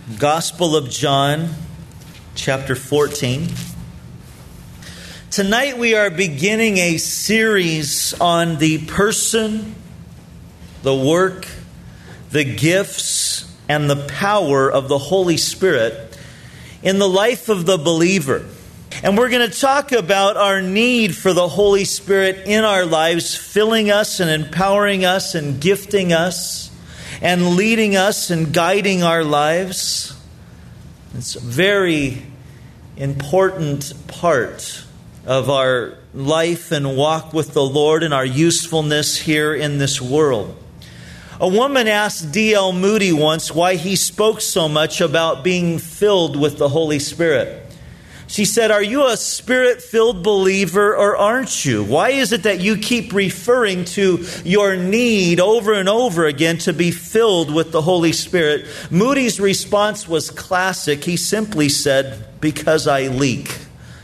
Gospel of John, chapter 14. Tonight we are beginning a series on the person, the work, the gifts, and the power of the Holy Spirit in the life of the believer. And we're going to talk about our need for the Holy Spirit in our lives, filling us and empowering us and gifting us and leading us and guiding our lives. It's a very important part of our life and walk with the Lord and our usefulness here in this world. A woman asked D.L. Moody once why he spoke so much about being filled with the Holy Spirit. She said, "Are you a Spirit-filled believer or aren't you? Why is it that you keep referring to your need over and over again to be filled with the Holy Spirit?" Moody's response was classic. He simply said, "Because I leak."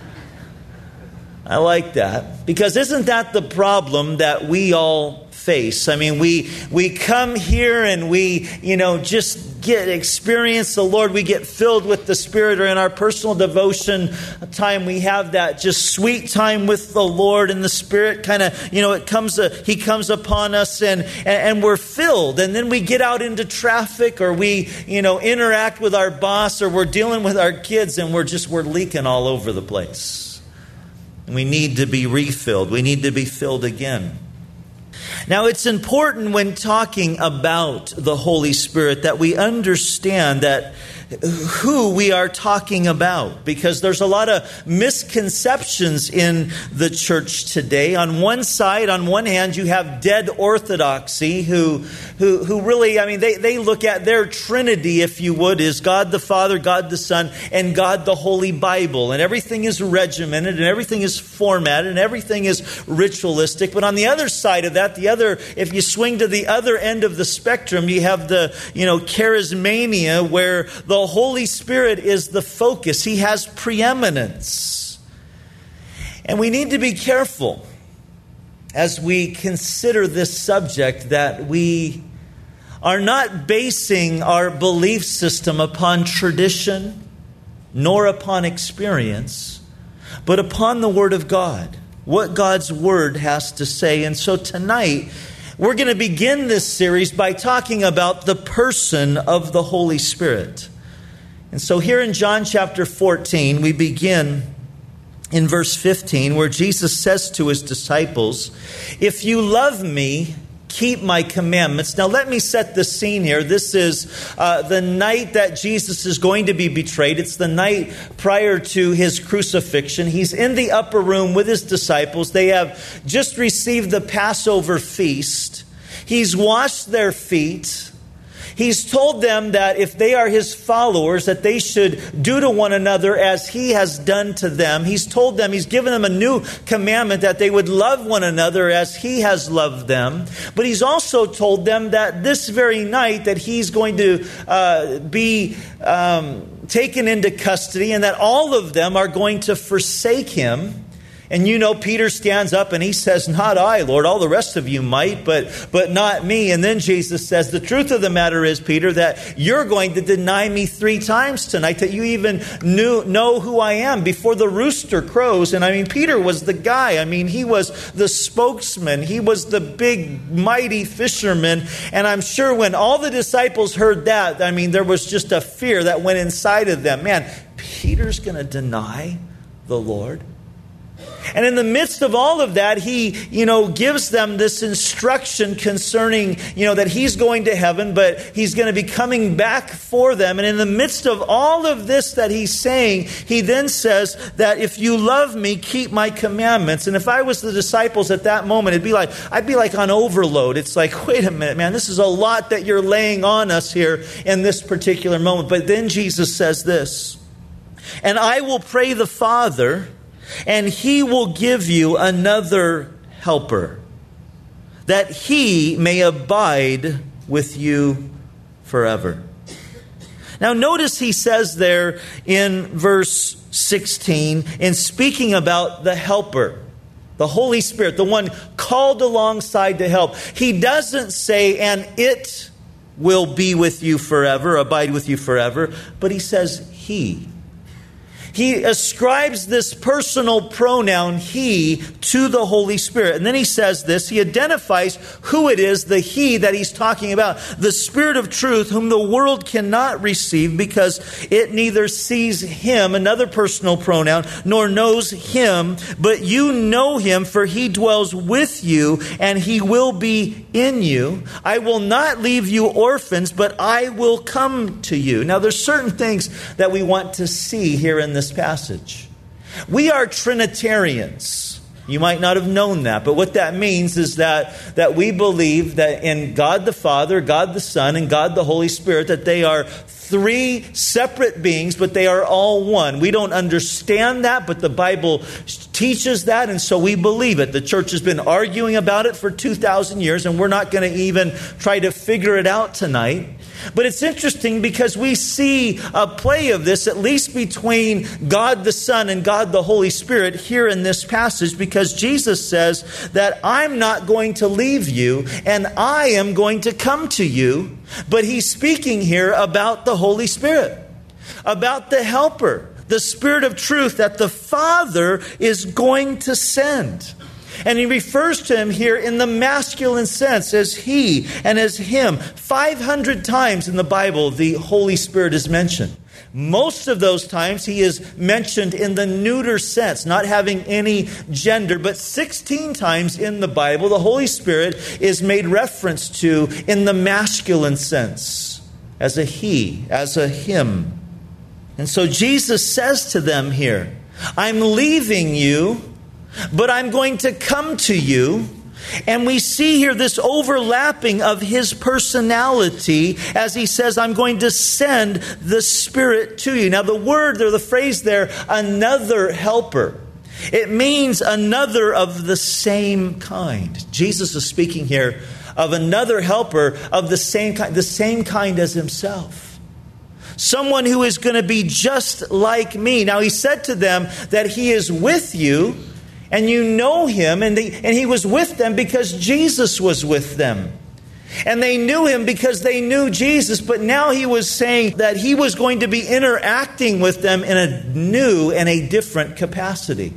I like that. Because isn't that the problem that we all face? I mean, we come here and we, just experience the Lord. We get filled with the Spirit, or in our personal devotion time, we have that just sweet time with the Lord, and the Spirit kind of, He comes upon us and we're filled. And then we get out into traffic, or we, interact with our boss, or we're dealing with our kids, and we're leaking all over the place. We need to be refilled. We need to be filled again. Now, it's important when talking about the Holy Spirit that we understand that who we are talking about, because there's a lot of misconceptions in the church today. On one side, on one hand, you have dead orthodoxy who really, they look at their Trinity, if you would, is God the Father, God the Son, and God the Holy Bible. And everything is regimented, and everything is formatted, and everything is ritualistic. But on the other side of that, if you swing to the other end of the spectrum, you have the, charismania, where the Holy Spirit is the focus. He has preeminence. And we need to be careful as we consider this subject that we are not basing our belief system upon tradition nor upon experience, but upon the Word of God, what God's Word has to say. And so tonight, we're going to begin this series by talking about the person of the Holy Spirit. And so here in John chapter 14, we begin in verse 15, where Jesus says to his disciples, "If you love me, keep my commandments." Now let me set the scene here. This is the night that Jesus is going to be betrayed. It's the night prior to his crucifixion. He's in the upper room with his disciples. They have just received the Passover feast. He's washed their feet. He's told them that if they are his followers, that they should do to one another as he has done to them. He's told them, he's given them a new commandment, that they would love one another as he has loved them. But he's also told them that this very night that he's going to be taken into custody, and that all of them are going to forsake him. And Peter stands up and he says, "Not I, Lord. All the rest of you might, but not me." And then Jesus says, "The truth of the matter is, Peter, that you're going to deny me 3 times tonight, that you even know who I am before the rooster crows." And Peter was the guy. He was the spokesman. He was the big, mighty fisherman. And I'm sure when all the disciples heard that, there was just a fear that went inside of them. Man, Peter's going to deny the Lord? And in the midst of all of that, he, gives them this instruction concerning, that he's going to heaven, but he's going to be coming back for them. And in the midst of all of this that he's saying, he then says that if you love me, keep my commandments. And if I was the disciples at that moment, I'd be like on overload. It's like, wait a minute, man, this is a lot that you're laying on us here in this particular moment. But then Jesus says this, "And I will pray the Father, and he will give you another helper, that he may abide with you forever." Now notice he says there in verse 16, in speaking about the helper, the Holy Spirit, the one called alongside to help, he doesn't say, "and it will be with you forever, abide with you forever, but he says he. He ascribes this personal pronoun, he, to the Holy Spirit. And then he says this, he identifies who it is, the he that he's talking about. The Spirit of truth, whom the world cannot receive because it neither sees him, another personal pronoun, nor knows him. But you know him, for he dwells with you, and he will be in you. I will not leave you orphans, but I will come to you. Now there's certain things that we want to see here in this passage. We are Trinitarians. You might not have known that, but what that means is that we believe that in God the Father, God the Son, and God the Holy Spirit, that they are three separate beings, but they are all one. We don't understand that, but the Bible teaches that, and so we believe it. The church has been arguing about it for 2,000 years, and we're not going to even try to figure it out tonight. But it's interesting because we see a play of this, at least between God the Son and God the Holy Spirit here in this passage, because Jesus says that I'm not going to leave you and I am going to come to you. But he's speaking here about the Holy Spirit, about the Helper, the Spirit of truth that the Father is going to send. And he refers to him here in the masculine sense as he and as him. 500 times in the Bible, the Holy Spirit is mentioned. Most of those times he is mentioned in the neuter sense, not having any gender. But 16 times in the Bible, the Holy Spirit is made reference to in the masculine sense, as a he, as a him. And so Jesus says to them here, I'm leaving you, but I'm going to come to you. And we see here this overlapping of his personality as he says, I'm going to send the Spirit to you. Now the word or the phrase there, another helper, it means another of the same kind. Jesus is speaking here of another helper of the same kind as himself. Someone who is going to be just like me. Now he said to them that he is with you, and you know him, and he was with them because Jesus was with them. And they knew him because they knew Jesus, but now he was saying that he was going to be interacting with them in a new and a different capacity.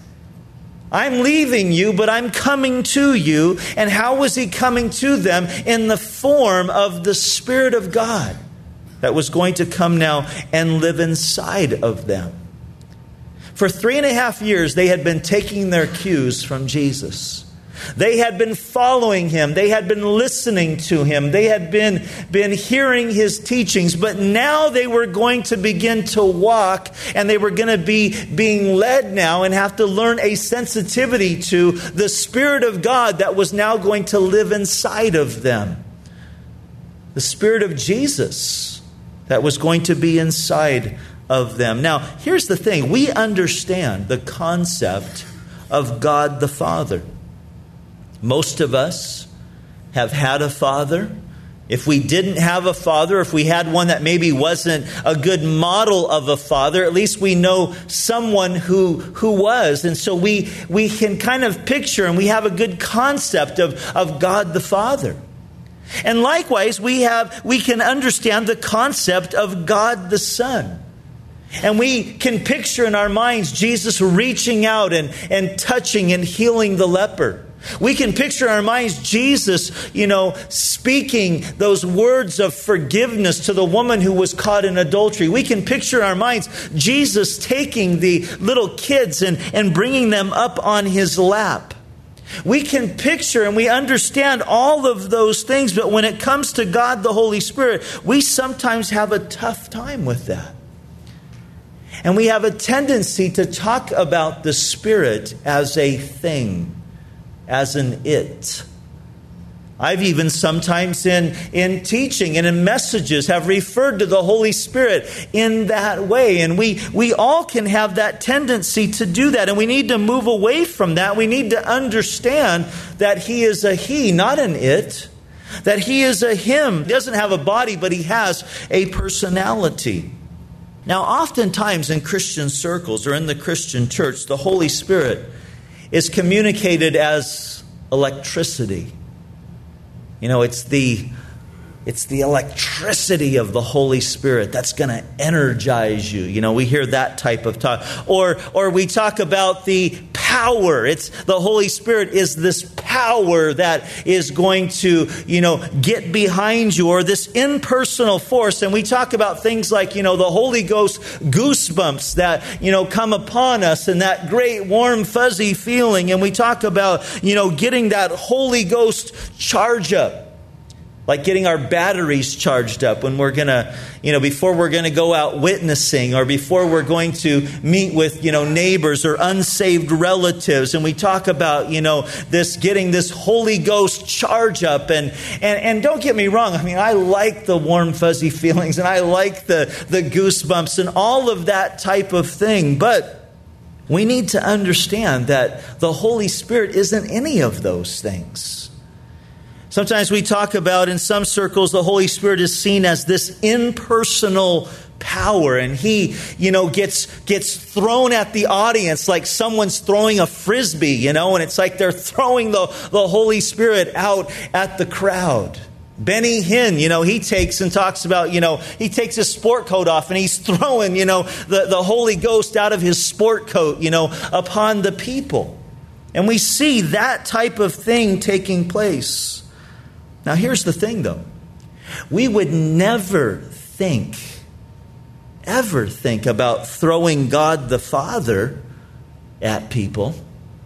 I'm leaving you, but I'm coming to you. And how was he coming to them? In the form of the Spirit of God that was going to come now and live inside of them. For 3.5 years, they had been taking their cues from Jesus. They had been following him. They had been listening to him. They had been hearing his teachings. But now they were going to begin to walk, and they were going to be being led now and have to learn a sensitivity to the Spirit of God that was now going to live inside of them. The Spirit of Jesus that was going to be inside of them. Now, here's the thing. We understand the concept of God the Father. Most of us have had a father. If we didn't have a father, if we had one that maybe wasn't a good model of a father, at least we know someone who was. And so we can kind of picture and we have a good concept of God the Father. And likewise, we can understand the concept of God the Son. And we can picture in our minds Jesus reaching out and touching and healing the leper. We can picture in our minds Jesus, speaking those words of forgiveness to the woman who was caught in adultery. We can picture in our minds Jesus taking the little kids and bringing them up on his lap. We can picture and we understand all of those things, but when it comes to God the Holy Spirit, we sometimes have a tough time with that. And we have a tendency to talk about the Spirit as a thing, as an it. I've even sometimes in teaching and in messages have referred to the Holy Spirit in that way. And we all can have that tendency to do that. And we need to move away from that. We need to understand that he is a he, not an it. That he is a him. He doesn't have a body, but he has a personality. Now, oftentimes in Christian circles or in the Christian church, the Holy Spirit is communicated as electricity. It's the It's the electricity of the Holy Spirit that's going to energize you. You know, we hear that type of talk. Or we talk about the power. It's the Holy Spirit is this power that is going to, get behind you, or this impersonal force. And we talk about things like, the Holy Ghost goosebumps that, come upon us, and that great warm fuzzy feeling. And we talk about, getting that Holy Ghost charge up. Like getting our batteries charged up when we're going to, before we're going to go out witnessing, or before we're going to meet with, neighbors or unsaved relatives. And we talk about, this getting this Holy Ghost charge up. And don't get me wrong. I mean, I like the warm, fuzzy feelings, and I like the goosebumps and all of that type of thing. But we need to understand that the Holy Spirit isn't any of those things. Sometimes we talk about, in some circles, the Holy Spirit is seen as this impersonal power, and he, gets thrown at the audience like someone's throwing a frisbee, and it's like they're throwing the Holy Spirit out at the crowd. Benny Hinn, he takes and talks about, he takes his sport coat off and he's throwing, the Holy Ghost out of his sport coat, upon the people. And we see that type of thing taking place. Now, here's the thing, though. We would never ever think about throwing God the Father at people.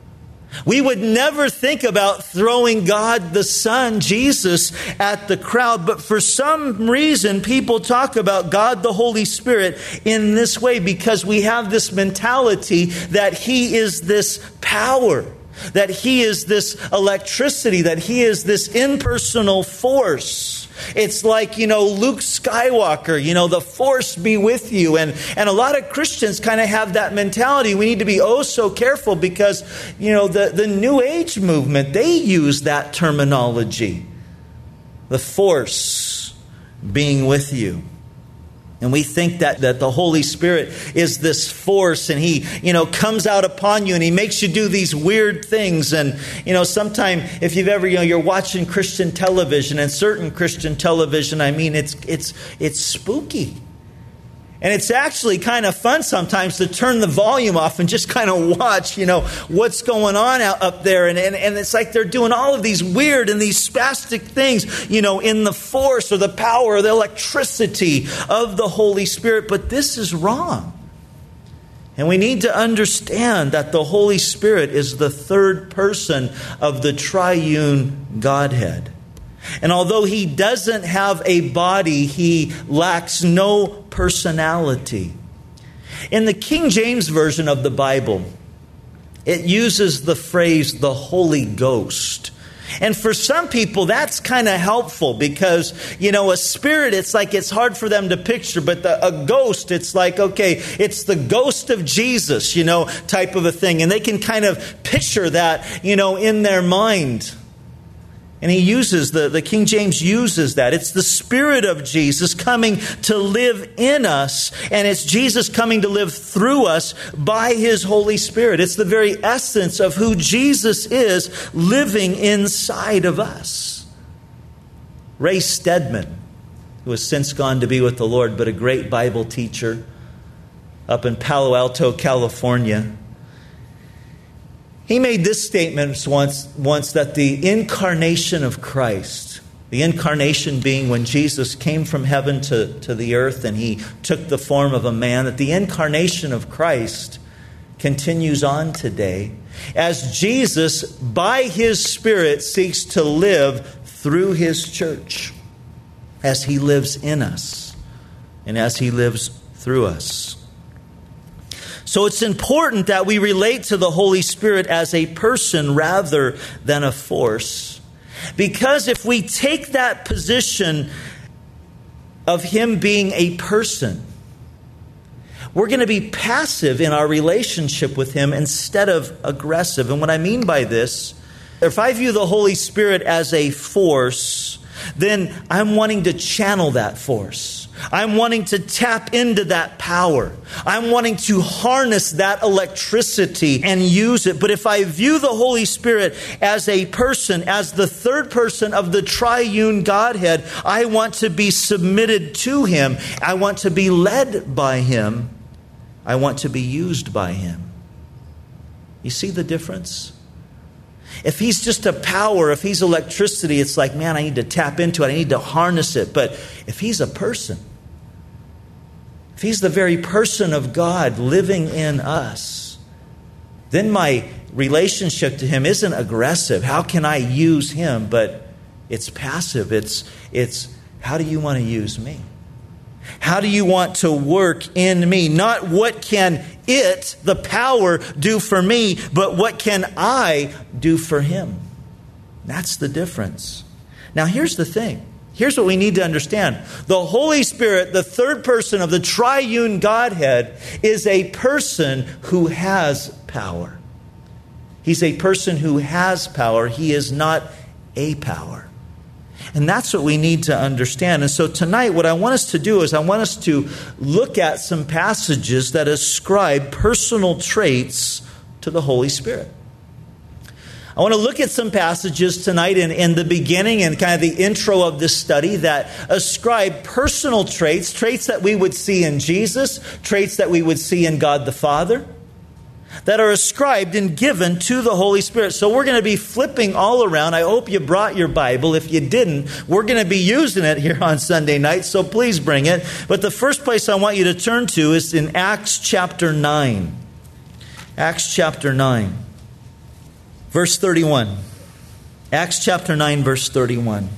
We would never think about throwing God the Son, Jesus, at the crowd. But for some reason, people talk about God the Holy Spirit in this way, because we have this mentality that He is this power, that He is this electricity, that He is this impersonal force. It's like, Luke Skywalker, the force be with you. And a lot of Christians kind of have that mentality. We need to be so careful because, the New Age movement, they use that terminology. The force being with you. And we think that the Holy Spirit is this force, and He, comes out upon you and He makes you do these weird things. And, sometime if you've ever, you're watching Christian television, and certain Christian television, it's spooky. And it's actually kind of fun sometimes to turn the volume off and just kind of watch, what's going on up there. And it's like they're doing all of these weird and these spastic things, in the force or the power or the electricity of the Holy Spirit. But this is wrong. And we need to understand that the Holy Spirit is the third person of the triune Godhead. And although He doesn't have a body, He lacks no personality. In the King James Version of the Bible, it uses the phrase, the Holy Ghost. And for some people, that's kind of helpful because, a spirit, it's like it's hard for them to picture. But a ghost, it's like, okay, it's the ghost of Jesus, type of a thing. And they can kind of picture that, in their mind. And he uses, the King James uses that. It's the Spirit of Jesus coming to live in us. And it's Jesus coming to live through us by His Holy Spirit. It's the very essence of who Jesus is living inside of us. Ray Stedman, who has since gone to be with the Lord, but a great Bible teacher up in Palo Alto, California, he made this statement once that the incarnation of Christ, the incarnation being when Jesus came from heaven to the earth and He took the form of a man, that the incarnation of Christ continues on today as Jesus, by His Spirit, seeks to live through His church as He lives in us and as He lives through us. So it's important that we relate to the Holy Spirit as a person rather than a force. Because if we take that position of Him being a person, we're going to be passive in our relationship with Him instead of aggressive. And what I mean by this, if I view the Holy Spirit as a force, then I'm wanting to channel that force. I'm wanting to tap into that power. I'm wanting to harness that electricity and use it. But if I view the Holy Spirit as a person, as the third person of the triune Godhead, I want to be submitted to Him. I want to be led by Him. I want to be used by Him. You see the difference? If He's just a power, if He's electricity, it's like, man, I need to tap into it. I need to harness it. But if He's a person, if He's the very person of God living in us, then my relationship to Him isn't aggressive. How can I use Him? But it's passive. It's how do you want to use me? How do you want to work in me? Not what can it, the power, do for me, but what can I do for Him? That's the difference. Now here's the thing. Here's what we need to understand. The Holy Spirit, the third person of the triune Godhead, is a person who has power. He's a person who has power. He is not a power. And that's what we need to understand. And so tonight, what I want us to do is I want us to look at some passages that ascribe personal traits to the Holy Spirit. I want to look at some passages tonight in the beginning and kind of the intro of this study that ascribe personal traits, traits that we would see in Jesus, traits that we would see in God the Father, that are ascribed and given to the Holy Spirit. So we're going to be flipping all around. I hope you brought your Bible. If you didn't, we're going to be using it here on Sunday night, so please bring it. But the first place I want you to turn to is in Acts chapter 9. Acts chapter 9, verse 31. Acts chapter 9, verse 31.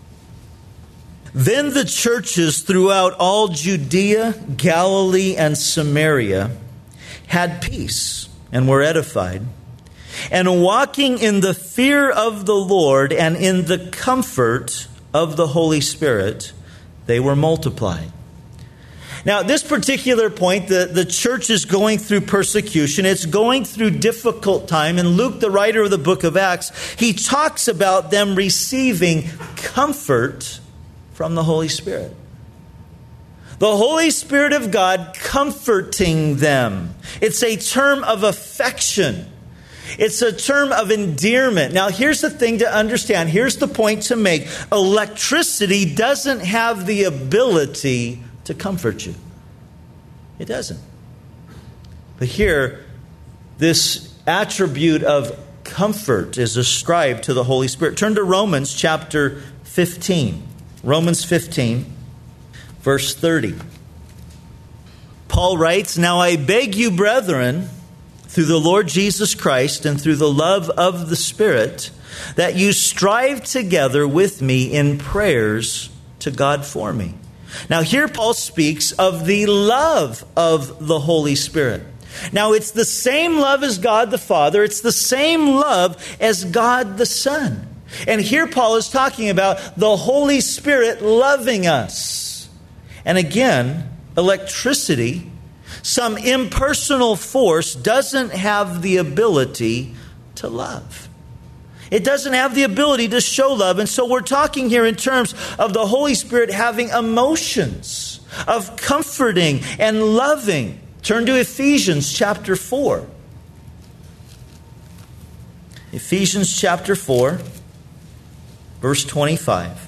Then the churches throughout all Judea, Galilee, and Samaria had peace and were edified, and walking in the fear of the Lord and in the comfort of the Holy Spirit, they were multiplied. Now, at this particular point, the church is going through persecution. It's going through difficult time. And Luke, the writer of the book of Acts, he talks about them receiving comfort from the Holy Spirit. The Holy Spirit of God comforting them. It's a term of affection. It's a term of endearment. Now, here's the thing to understand. Here's the point to make. Electricity doesn't have the ability to comfort you. It doesn't. But here, this attribute of comfort is ascribed to the Holy Spirit. Turn to Romans chapter 15. Romans 15. Verse 30. Paul writes, "Now I beg you, brethren, through the Lord Jesus Christ and through the love of the Spirit, that you strive together with me in prayers to God for me." Now here Paul speaks of the love of the Holy Spirit. Now it's the same love as God the Father. It's the same love as God the Son. And here Paul is talking about the Holy Spirit loving us. And again, electricity, some impersonal force, doesn't have the ability to love. It doesn't have the ability to show love. And so we're talking here in terms of the Holy Spirit having emotions, of comforting and loving. Turn to Ephesians chapter 4. Ephesians chapter 4, verse 25.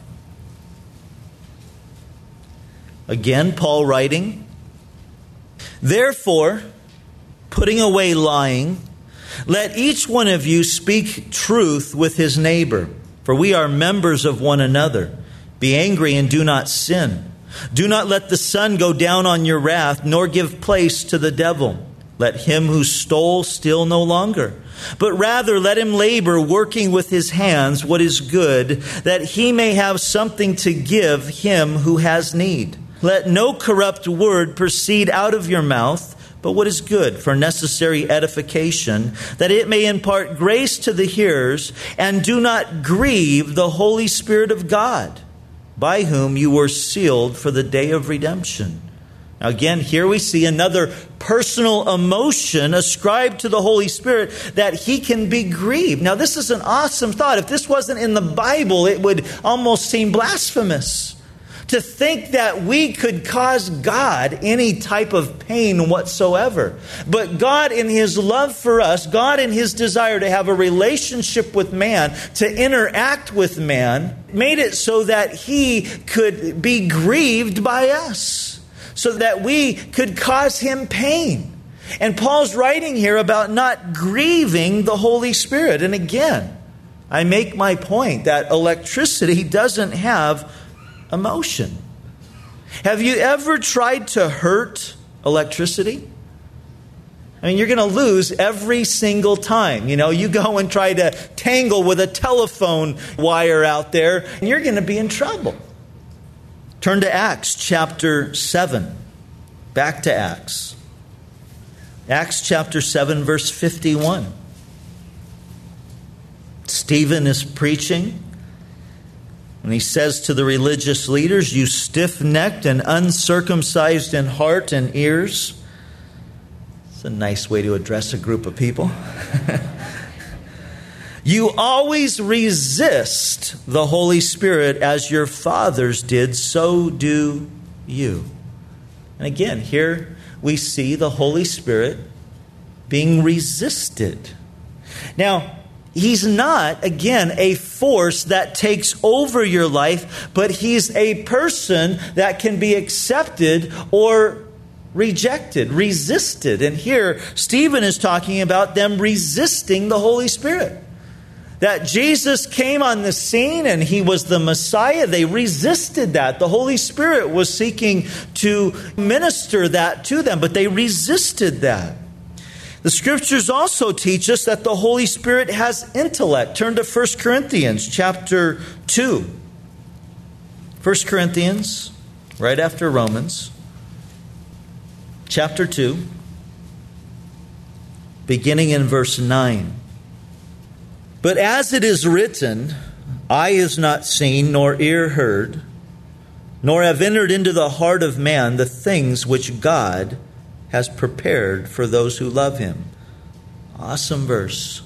Again, Paul writing, "Therefore, putting away lying, let each one of you speak truth with his neighbor, for we are members of one another. Be angry and do not sin. Do not let the sun go down on your wrath, nor give place to the devil. Let him who stole steal no longer, but rather let him labor, working with his hands what is good, that he may have something to give him who has need. Let no corrupt word proceed out of your mouth, but what is good for necessary edification, that it may impart grace to the hearers, and do not grieve the Holy Spirit of God, by whom you were sealed for the day of redemption." Now again, here we see another personal emotion ascribed to the Holy Spirit, that He can be grieved. Now this is an awesome thought. If this wasn't in the Bible, it would almost seem blasphemous. to think that we could cause God any type of pain whatsoever. But God, in His love for us, God in His desire to have a relationship with man, to interact with man, made it so that He could be grieved by us, so that we could cause Him pain. And Paul's writing here about not grieving the Holy Spirit. And again, I make my point that electricity doesn't have emotion. Have you ever tried to hurt electricity? I mean, you're going to lose every single time. You know, you go and try to tangle with a telephone wire out there, and you're going to be in trouble. Turn to Acts chapter 7. Back to Acts. Acts chapter 7, verse 51. Stephen is preaching, and he says to the religious leaders, "You stiff-necked and uncircumcised in heart and ears." It's a nice way to address a group of people. "You always resist the Holy Spirit as your fathers did, so do you." And again, here we see the Holy Spirit being resisted. Now, He's not, again, a force that takes over your life, but He's a person that can be accepted or rejected, resisted. And here, Stephen is talking about them resisting the Holy Spirit. That Jesus came on the scene and He was the Messiah. They resisted that. The Holy Spirit was seeking to minister that to them, but they resisted that. The Scriptures also teach us that the Holy Spirit has intellect. Turn to 1 Corinthians chapter 2. 1 Corinthians, right after Romans, chapter 2, beginning in verse 9. "But as it is written, eye is not seen, nor ear heard, nor have entered into the heart of man the things which God has prepared for those who love Him." Awesome verse.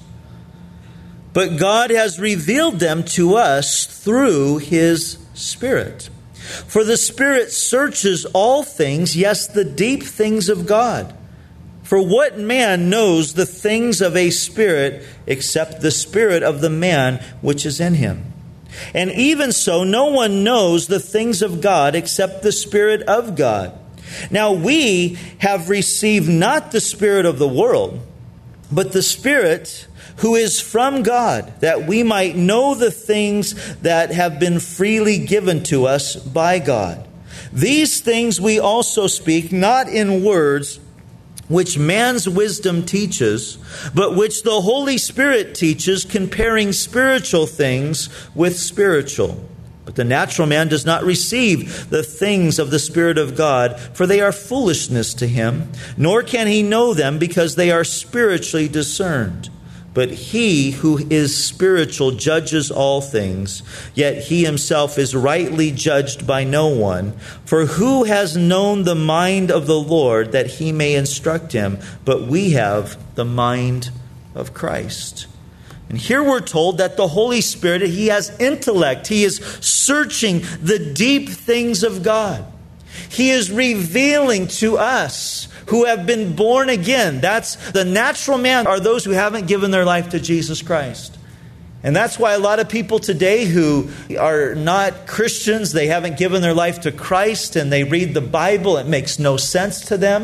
"But God has revealed them to us through His Spirit. For the Spirit searches all things, yes, the deep things of God. For what man knows the things of a spirit except the spirit of the man which is in him? And even so, no one knows the things of God except the Spirit of God. Now we have received not the spirit of the world, but the Spirit who is from God, that we might know the things that have been freely given to us by God. These things we also speak, not in words which man's wisdom teaches, but which the Holy Spirit teaches, comparing spiritual things with spiritual. But the natural man does not receive the things of the Spirit of God, for they are foolishness to him, nor can he know them because they are spiritually discerned. But he who is spiritual judges all things, yet he himself is rightly judged by no one. For who has known the mind of the Lord that he may instruct him? But we have the mind of Christ. And here we're told that the Holy Spirit, He has intellect. He is searching the deep things of God. He is revealing to us who have been born again. That's the natural man, are those who haven't given their life to Jesus Christ. And that's why a lot of people today who are not Christians, they haven't given their life to Christ, and they read the Bible, it makes no sense to them.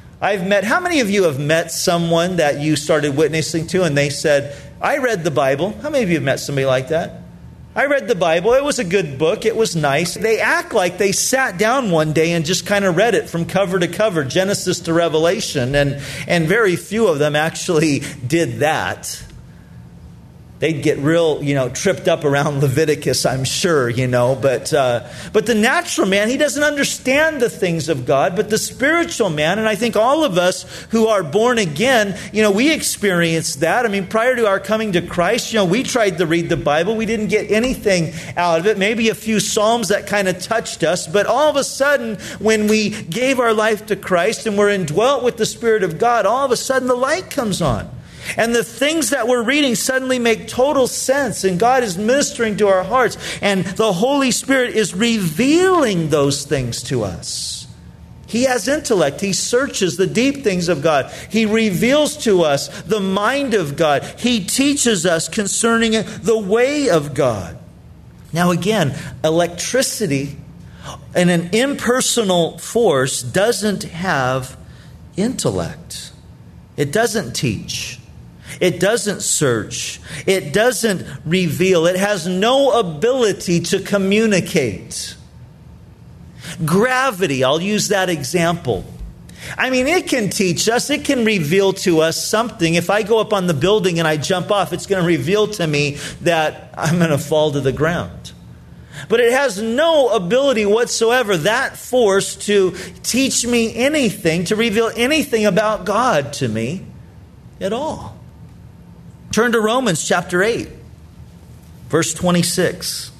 How many of you have met someone that you started witnessing to and they said, I read the Bible? How many of you have met somebody like that? I read the Bible. It was a good book. It was nice. They act like they sat down one day and just kind of read it from cover to cover, Genesis to Revelation, and very few of them actually did that. They'd get real, tripped up around Leviticus, I'm sure, But the natural man, he doesn't understand the things of God. But the spiritual man, and I think all of us who are born again, we experienced that. I mean, prior to our coming to Christ, we tried to read the Bible. We didn't get anything out of it. Maybe a few Psalms that kind of touched us. But all of a sudden, when we gave our life to Christ and were indwelt with the Spirit of God, all of a sudden the light comes on. And the things that we're reading suddenly make total sense. And God is ministering to our hearts. And the Holy Spirit is revealing those things to us. He has intellect. He searches the deep things of God. He reveals to us the mind of God. He teaches us concerning the way of God. Now again, electricity and an impersonal force doesn't have intellect. It doesn't teach. It doesn't search. It doesn't reveal. It has no ability to communicate. Gravity, I'll use that example. I mean, it can teach us. It can reveal to us something. If I go up on the building and I jump off, it's going to reveal to me that I'm going to fall to the ground. But it has no ability whatsoever, that force, to teach me anything, to reveal anything about God to me at all. Turn to Romans chapter 8, verse 26.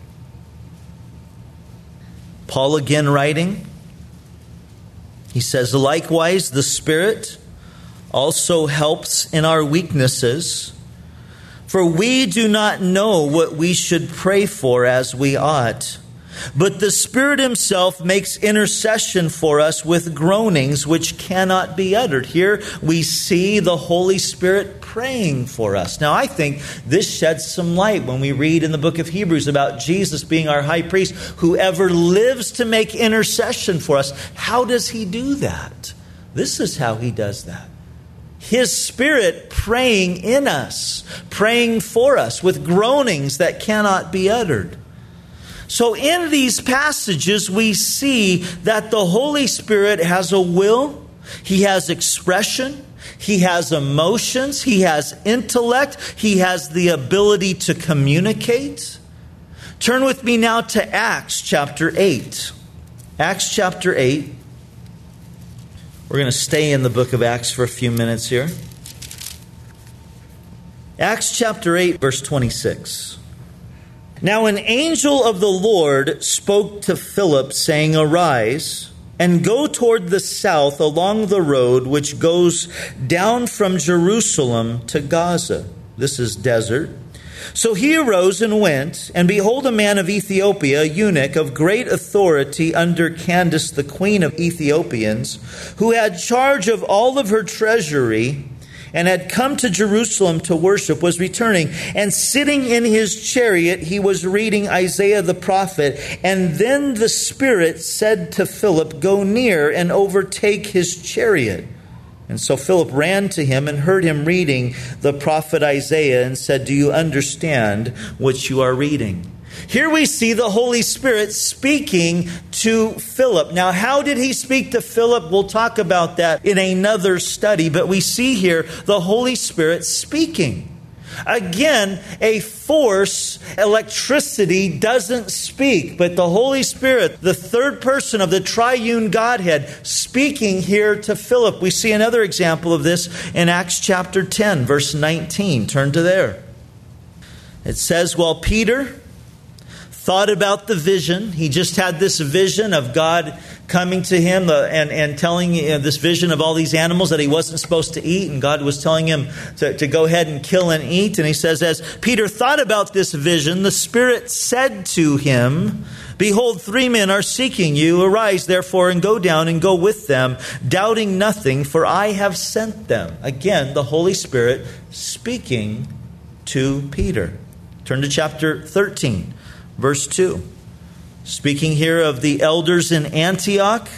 Paul again writing, he says, likewise, the Spirit also helps in our weaknesses, for we do not know what we should pray for as we ought. But the Spirit Himself makes intercession for us with groanings which cannot be uttered. Here we see the Holy Spirit praying for us. Now I think this sheds some light when we read in the book of Hebrews about Jesus being our high priest, whoever lives to make intercession for us. How does He do that? This is how He does that. His Spirit praying in us, praying for us with groanings that cannot be uttered. So in these passages, we see that the Holy Spirit has a will, He has expression, He has emotions, He has intellect, He has the ability to communicate. Turn with me now to Acts chapter 8. Acts chapter 8. We're going to stay in the book of Acts for a few minutes here. Acts chapter 8, verse 26. Now an angel of the Lord spoke to Philip, saying, arise, and go toward the south along the road which goes down from Jerusalem to Gaza. This is desert. So he arose and went, and behold, a man of Ethiopia, a eunuch of great authority under Candace, the queen of Ethiopians, who had charge of all of her treasury, and had come to Jerusalem to worship, was returning. And sitting in his chariot, he was reading Isaiah the prophet. And then the Spirit said to Philip, go near and overtake his chariot. And so Philip ran to him and heard him reading the prophet Isaiah and said, do you understand what you are reading? Here we see the Holy Spirit speaking to Philip. Now, how did He speak to Philip? We'll talk about that in another study. But we see here the Holy Spirit speaking. Again, a force, electricity, doesn't speak. But the Holy Spirit, the third person of the triune Godhead, speaking here to Philip. We see another example of this in Acts chapter 10, verse 19. Turn to there. It says, while Peter thought about the vision. He just had this vision of God coming to him and telling this vision of all these animals that he wasn't supposed to eat. And God was telling him to go ahead and kill and eat. And he says, as Peter thought about this vision, the Spirit said to him, behold, 3 men are seeking you. Arise, therefore, and go down and go with them, doubting nothing, for I have sent them. Again, the Holy Spirit speaking to Peter. Turn to chapter 13. Verse 2, speaking here of the elders in Antioch,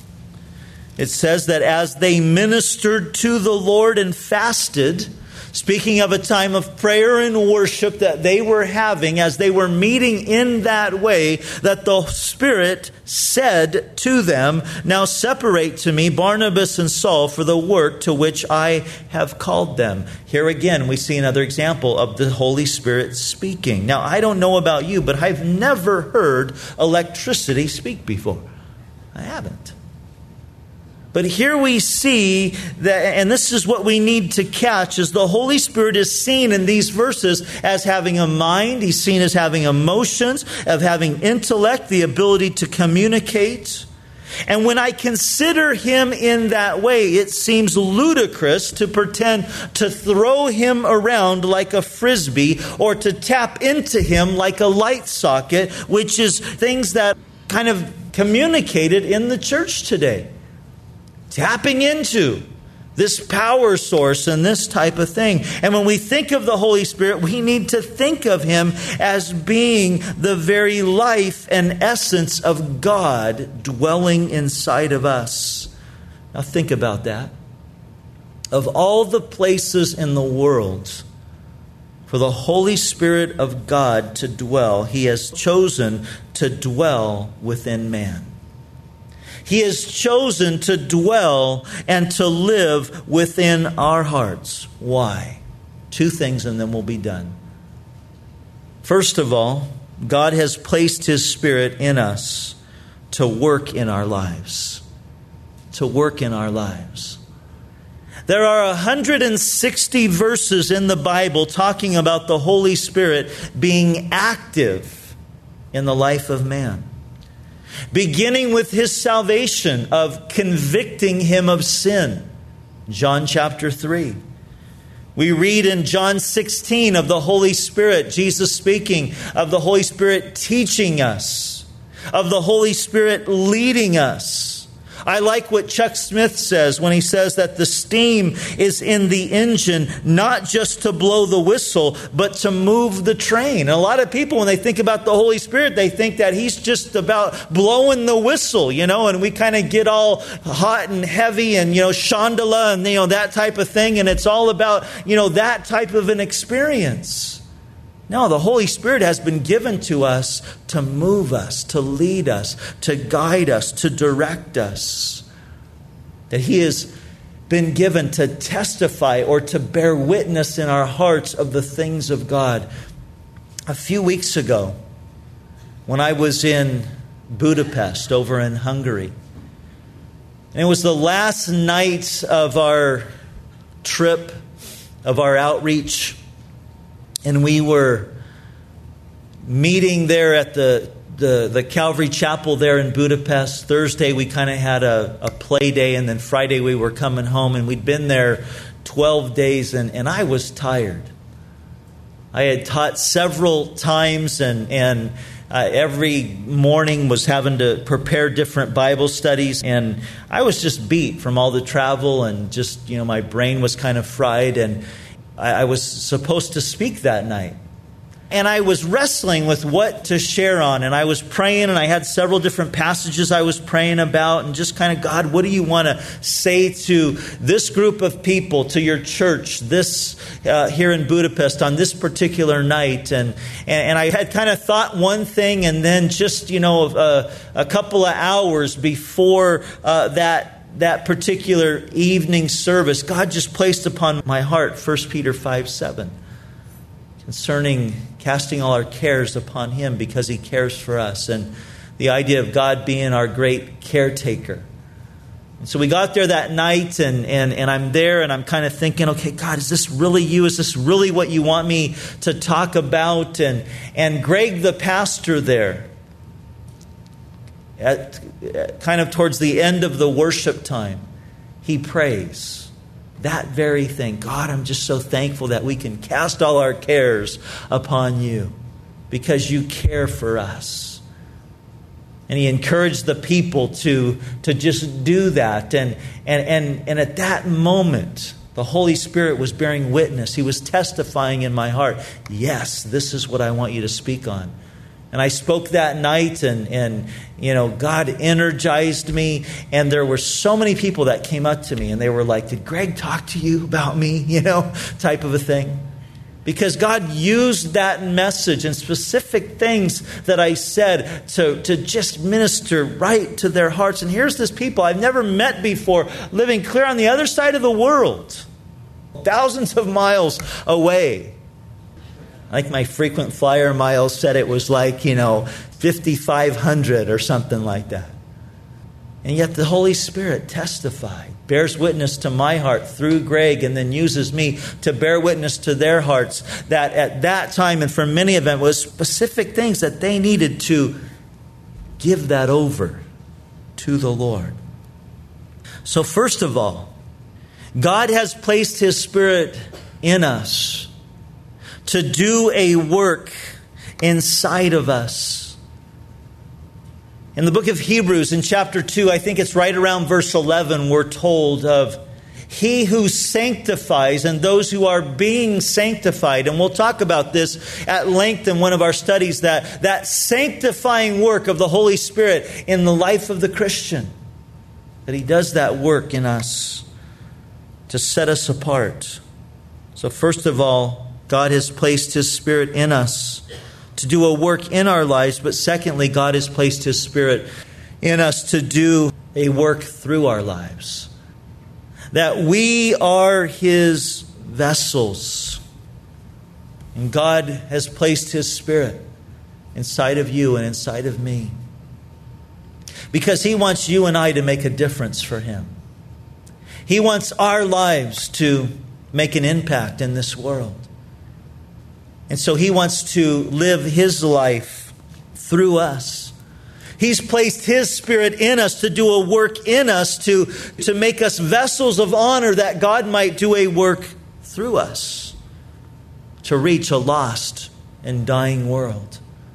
it says that as they ministered to the Lord and fasted, speaking of a time of prayer and worship that they were having as they were meeting in that way, that the Spirit said to them, now separate to me Barnabas and Saul for the work to which I have called them. Here again, we see another example of the Holy Spirit speaking. Now, I don't know about you, but I've never heard electricity speak before. I haven't. But here we see that, and this is what we need to catch, is the Holy Spirit is seen in these verses as having a mind. He's seen as having emotions, of having intellect, the ability to communicate. And when I consider him in that way, it seems ludicrous to pretend to throw him around like a frisbee or to tap into him like a light socket, which is things that kind of communicated in the church today. Tapping into this power source and this type of thing. And when we think of the Holy Spirit, we need to think of him as being the very life and essence of God dwelling inside of us. Now think about that. Of all the places in the world for the Holy Spirit of God to dwell, he has chosen to dwell within man. He has chosen to dwell and to live within our hearts. Why? Two things and then we'll be done. First of all, God has placed his Spirit in us to work in our lives. To work in our lives. There are 160 verses in the Bible talking about the Holy Spirit being active in the life of man. Beginning with his salvation of convicting him of sin. John chapter 3. We read in John 16 of the Holy Spirit, Jesus speaking of the Holy Spirit teaching us, of the Holy Spirit leading us. I like what Chuck Smith says when he says that the steam is in the engine, not just to blow the whistle, but to move the train. And a lot of people, when they think about the Holy Spirit, they think that he's just about blowing the whistle, and we kind of get all hot and heavy and, chandala and, that type of thing. And it's all about, that type of an experience. No, the Holy Spirit has been given to us to move us, to lead us, to guide us, to direct us. That he has been given to testify or to bear witness in our hearts of the things of God. A few weeks ago, when I was in Budapest, over in Hungary, and it was the last night of our trip, of our outreach, and we were meeting there at the Calvary Chapel there in Budapest. Thursday we kind of had a play day, and then Friday we were coming home, and we'd been there 12 days, and I was tired. I had taught several times, and every morning was having to prepare different Bible studies, and I was just beat from all the travel, and just, my brain was kind of fried, and I was supposed to speak that night. And I was wrestling with what to share on. And I was praying, and I had several different passages I was praying about. And just kind of, God, what do you want to say to this group of people, to your church, this here in Budapest on this particular night? And I had kind of thought one thing, and then just, a couple of hours before that particular evening service, God just placed upon my heart 1 Peter 5:7 concerning casting all our cares upon him because he cares for us, and the idea of God being our great caretaker. And so we got there that night, and I'm there, and I'm kind of thinking, okay, God, is this really you? Is this really what you want me to talk about? And Greg, the pastor there, kind of towards the end of the worship time, he prays that very thing. God, I'm just so thankful that we can cast all our cares upon you because you care for us. And he encouraged the people to just do that. And at that moment, the Holy Spirit was bearing witness. He was testifying in my heart, yes, this is what I want you to speak on. And I spoke that night, and God energized me. And there were so many people that came up to me, and they were like, did Greg talk to you about me? Type of a thing. Because God used that message and specific things that I said to just minister right to their hearts. And here's this people I've never met before, living clear on the other side of the world, thousands of miles away. Like my frequent flyer miles said, it was like, 5,500 or something like that. And yet the Holy Spirit testified, bears witness to my heart through Greg, and then uses me to bear witness to their hearts that at that time, and for many of them, was specific things that they needed to give that over to the Lord. So first of all, God has placed His Spirit in us to do a work inside of us. In the book of Hebrews, in chapter 2, I think it's right around verse 11, we're told of He who sanctifies and those who are being sanctified. And we'll talk about this at length in one of our studies, that sanctifying work of the Holy Spirit in the life of the Christian. That He does that work in us to set us apart. So first of all, God has placed His Spirit in us to do a work in our lives. But secondly, God has placed His Spirit in us to do a work through our lives. That we are His vessels. And God has placed His Spirit inside of you and inside of me. Because He wants you and I to make a difference for Him. He wants our lives to make an impact in this world. And so He wants to live His life through us. He's placed His Spirit in us to do a work in us to make us vessels of honor that God might do a work through us to reach a lost and dying world.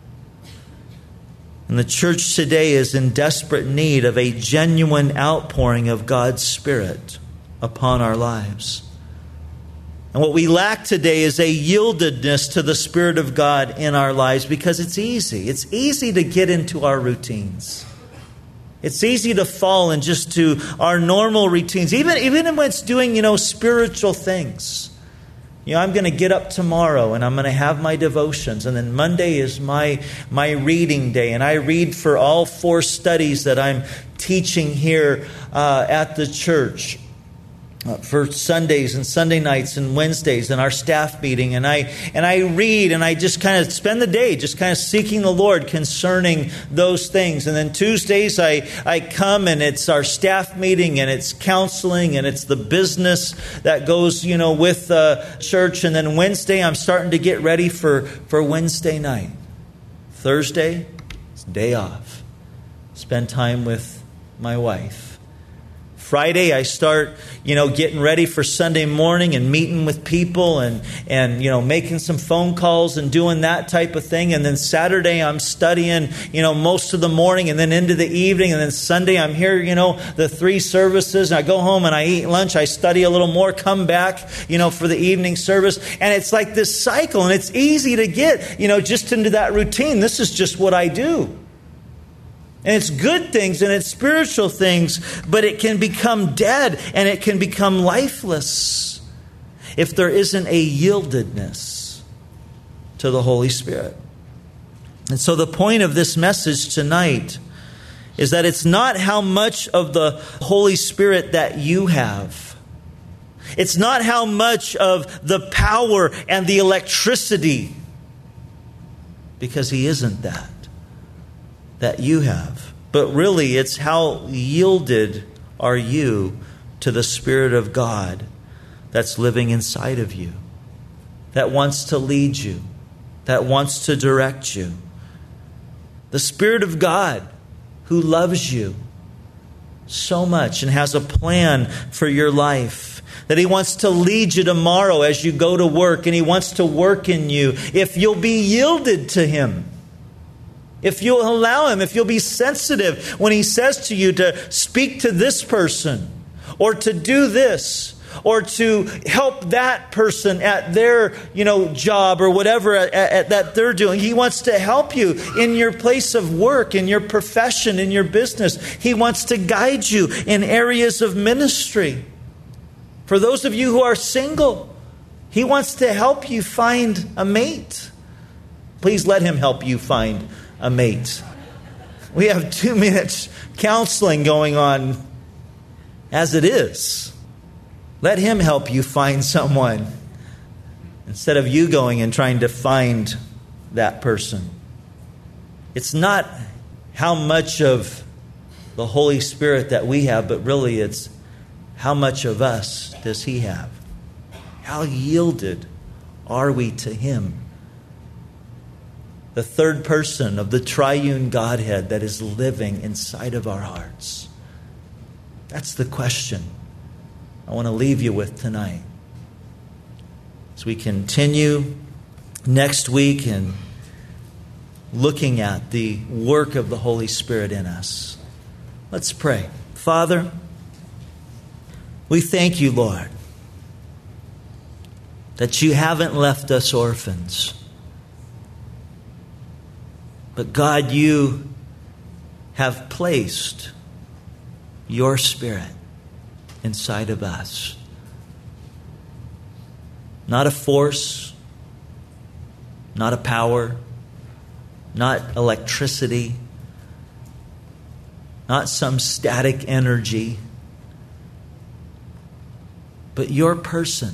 And the church today is in desperate need of a genuine outpouring of God's Spirit upon our lives. And what we lack today is a yieldedness to the Spirit of God in our lives, because it's easy. It's easy to get into our routines. It's easy to fall in just to our normal routines, even when it's doing, spiritual things. I'm going to get up tomorrow and I'm going to have my devotions. And then Monday is my reading day. And I read for all 4 studies that I'm teaching here at the church. For Sundays and Sunday nights and Wednesdays and our staff meeting. And I read and I just kind of spend the day just kind of seeking the Lord concerning those things. And then Tuesdays I come and it's our staff meeting and it's counseling and it's the business that goes, with church. And then Wednesday I'm starting to get ready for Wednesday night. Thursday, it's day off. Spend time with my wife. Friday, I start, getting ready for Sunday morning and meeting with people and making some phone calls and doing that type of thing. And then Saturday, I'm studying, most of the morning and then into the evening. And then Sunday, I'm here, the 3 services. And I go home and I eat lunch. I study a little more, come back, for the evening service. And it's like this cycle. And it's easy to get, just into that routine. This is just what I do. And it's good things and it's spiritual things, but it can become dead and it can become lifeless if there isn't a yieldedness to the Holy Spirit. And so the point of this message tonight is that it's not how much of the Holy Spirit that you have. It's not how much of the power and the electricity, because He isn't that you have. But really, it's how yielded are you to the Spirit of God that's living inside of you, that wants to lead you, that wants to direct you. The Spirit of God who loves you so much and has a plan for your life, that He wants to lead you tomorrow as you go to work, and He wants to work in you if you'll be yielded to Him. If you'll allow Him, if you'll be sensitive when He says to you to speak to this person or to do this or to help that person at their, job or whatever that they're doing. He wants to help you in your place of work, in your profession, in your business. He wants to guide you in areas of ministry. For those of you who are single, He wants to help you find a mate. Please let Him help you find a mate. We have 2 minutes counseling going on as it is. Let Him help you find someone instead of you going and trying to find that person. It's not how much of the Holy Spirit that we have, but really it's how much of us does He have? How yielded are we to Him? the third person of the triune Godhead that is living inside of our hearts? That's the question I want to leave you with tonight. As we continue next week and looking at the work of the Holy Spirit in us. Let's pray. Father, we thank you, Lord, that you haven't left us orphans. But God, you have placed your Spirit inside of us. Not a force, not a power, not electricity, not some static energy, but your person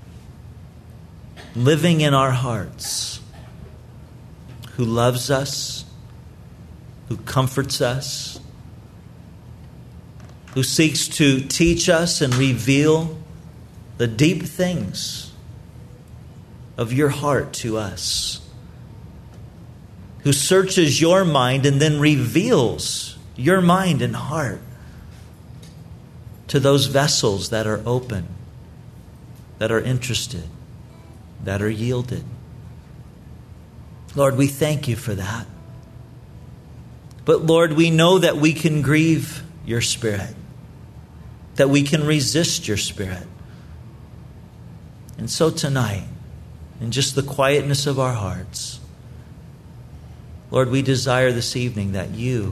living in our hearts, who loves us, who comforts us, who seeks to teach us and reveal the deep things of your heart to us, who searches your mind and then reveals your mind and heart to those vessels that are open, that are interested, that are yielded. Lord, we thank you for that. But Lord, we know that we can grieve your Spirit, that we can resist your Spirit. And so tonight, in just the quietness of our hearts, Lord, we desire this evening that you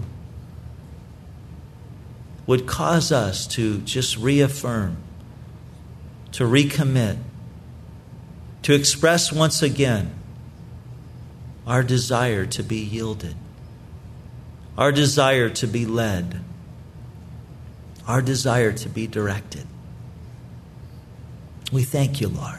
would cause us to just reaffirm, to recommit, to express once again our desire to be yielded, our desire to be led, our desire to be directed. We thank you, Lord.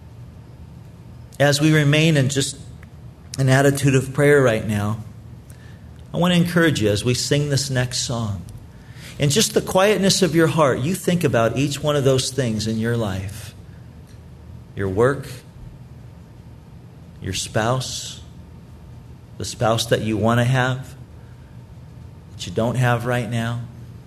As we remain in just an attitude of prayer right now, I want to encourage you as we sing this next song. In just the quietness of your heart, you think about each one of those things in your life. Your work, your spouse, the spouse that you want to have, that you don't have right now.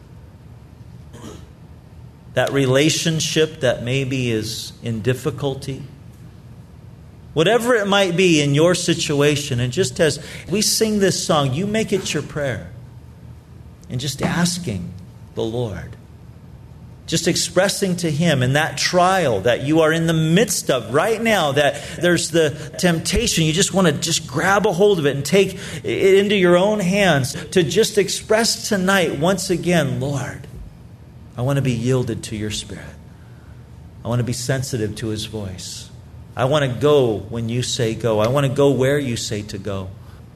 That relationship that maybe is in difficulty. Whatever it might be in your situation, and just as we sing this song, you make it your prayer. And just asking the Lord, just expressing to Him in that trial that you are in the midst of right now, that there's the temptation, you just want to just grab a hold of it and take it into your own hands, to just express tonight once again, Lord, I want to be yielded to your Spirit. I want to be sensitive to His voice. I want to go when you say go. I want to go where you say to go.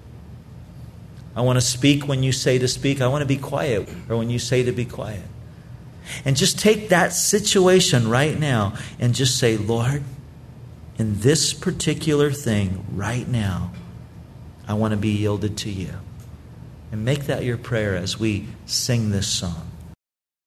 I want to speak when you say to speak. I want to be quiet or when you say to be quiet. And just take that situation right now and just say, Lord, in this particular thing right now, I want to be yielded to you. And make that your prayer as we sing this song.